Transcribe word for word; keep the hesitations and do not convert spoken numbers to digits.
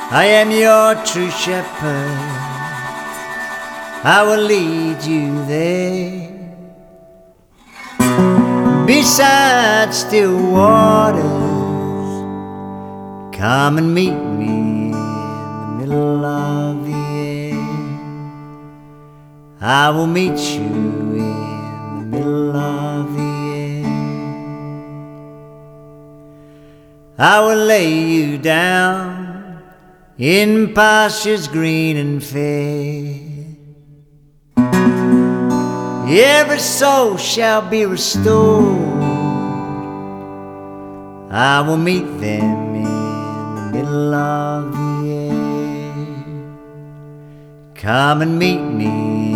I am your true shepherd, I will lead you there. Beside still waters, come and meet me in the middle of the air. I will meet you in the middle of the air. I will lay you down in pastures green and fair. Every soul shall be restored. I will meet them in the middle of the air. Come and meet me